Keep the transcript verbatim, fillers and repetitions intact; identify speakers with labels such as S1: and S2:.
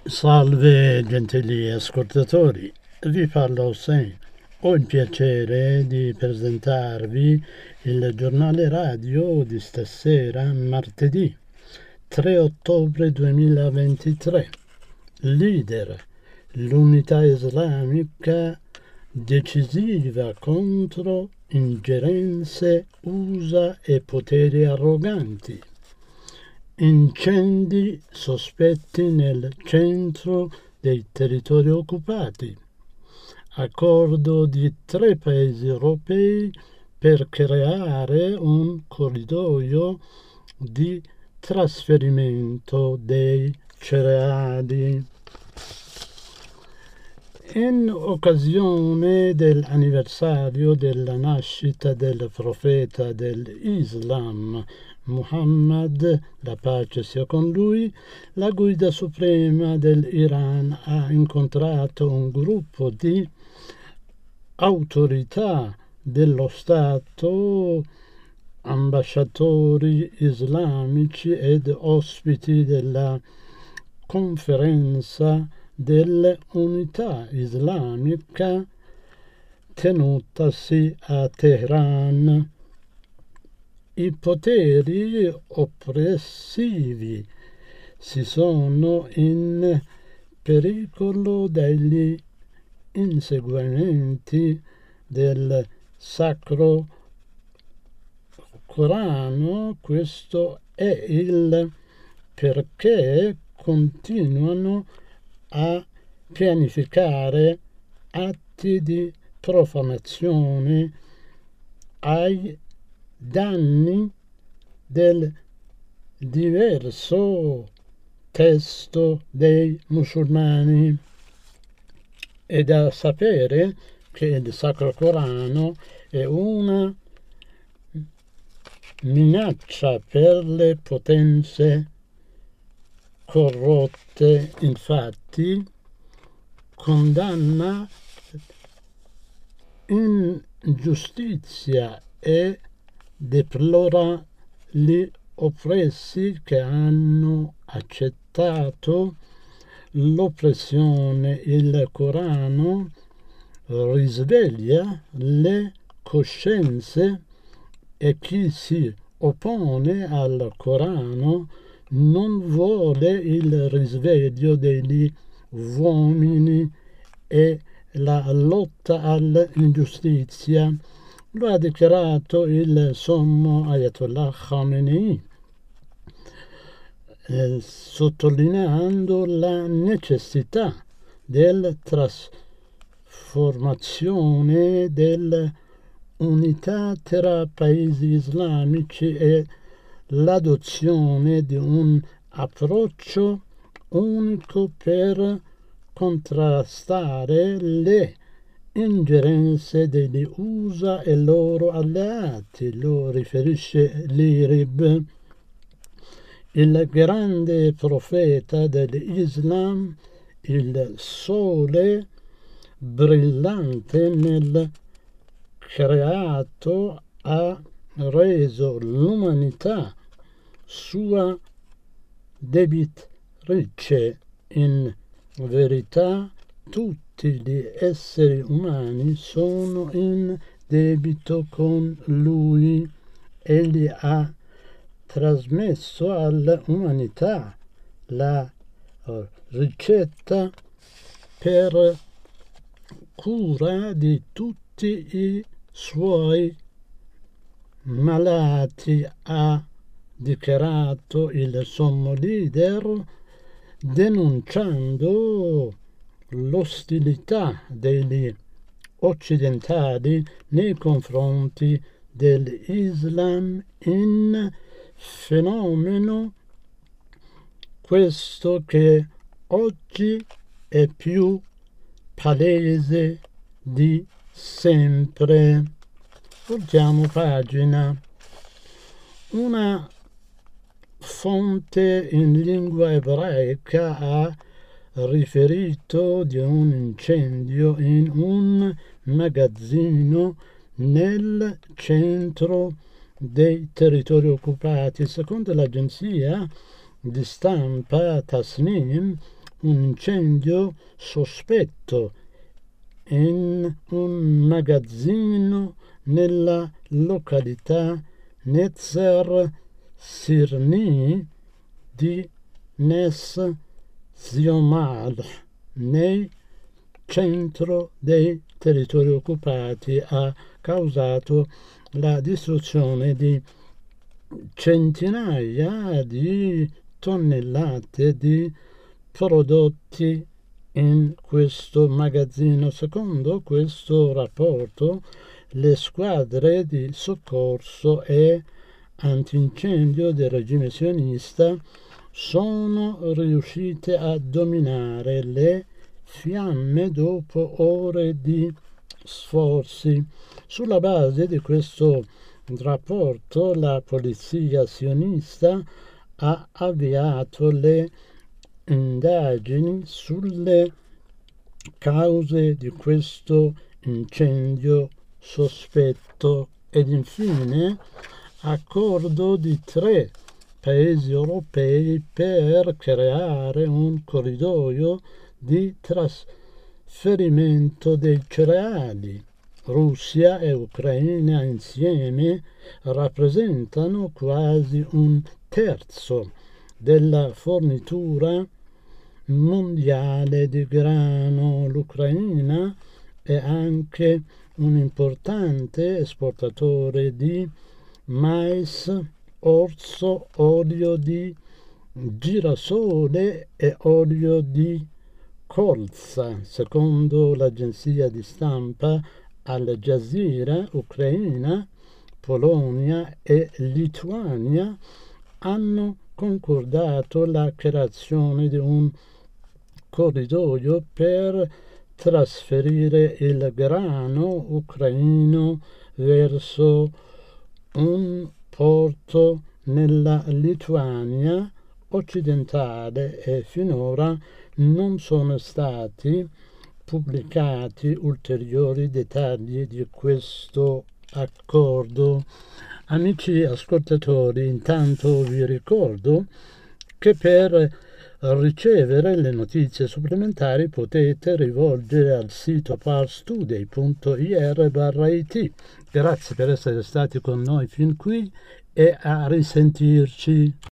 S1: Salve gentili ascoltatori, vi parla Hossein. Ho il piacere di presentarvi il giornale radio di stasera, martedì tre ottobre duemilaventitré. Leader, l'unità islamica decisiva contro ingerenze U S A e poteri arroganti. Incendi sospetti nel centro dei territori occupati. Accordo di tre paesi europei per creare un corridoio di trasferimento dei cereali. In occasione dell'anniversario della nascita del profeta dell'Islam, Muhammad, la pace sia con lui, la guida suprema dell'Iran ha incontrato un gruppo di autorità dello Stato, ambasciatori islamici ed ospiti della conferenza dell'unità islamica tenutasi a Teheran. I poteri oppressivi si sono in pericolo dagli inseguimenti del Sacro Corano. Questo è il perché continuano a pianificare atti di profanazione ai danni del diverso testo dei musulmani. È da sapere che il Sacro Corano è una minaccia per le potenze corrotte, infatti condanna ingiustizia e deplora gli oppressi che hanno accettato l'oppressione. Il Corano risveglia le coscienze e chi si oppone al Corano non vuole il risveglio degli uomini e la lotta all'ingiustizia. Lo ha dichiarato il sommo Ayatollah Khamenei, eh, sottolineando la necessità della trasformazione dell'unità tra paesi islamici e l'adozione di un approccio unico per contrastare le ingerenze degli U S A e loro alleati, lo riferisce l'I R I B. Il grande profeta dell'Islam, il sole brillante nel creato, ha reso l'umanità sua debitrice. In verità tutti gli esseri umani sono in debito con lui. Egli ha trasmesso all'umanità la ricetta per cura di tutti i suoi malati, ha dichiarato il sommo leader, denunciando l'ostilità degli occidentali nei confronti dell'Islam, in fenomeno questo che oggi è più palese di sempre. Volgiamo pagina. Una fonte in lingua ebraica ha riferito di un incendio in un magazzino nel centro dei territori occupati. Secondo l'agenzia di stampa Tasnim, un incendio sospetto in un magazzino nella località Netzer Sirni di Nes Ziomal, nel centro dei territori occupati, ha causato la distruzione di centinaia di tonnellate di prodotti in questo magazzino. Secondo questo rapporto, le squadre di soccorso e antincendio del regime sionista sono riuscite a dominare le fiamme dopo ore di sforzi. Sulla base di questo rapporto, la polizia sionista ha avviato le indagini sulle cause di questo incendio sospetto ed infine accordo di tre paesi europei per creare un corridoio di trasferimento dei cereali. Russia e Ucraina insieme rappresentano quasi un terzo della fornitura mondiale di grano. L'Ucraina è anche un importante esportatore di mais, orzo, olio di girasole e olio di colza. Secondo l'agenzia di stampa Al Jazeera, Ucraina, Polonia e Lituania hanno concordato la creazione di un corridoio per trasferire il grano ucraino verso un porto nella Lituania occidentale e finora non sono stati pubblicati ulteriori dettagli di questo accordo. Amici ascoltatori, intanto vi ricordo che per ricevere le notizie supplementari potete rivolgere al sito parstoday punto ir barra it. Grazie per essere stati con noi fin qui e a risentirci.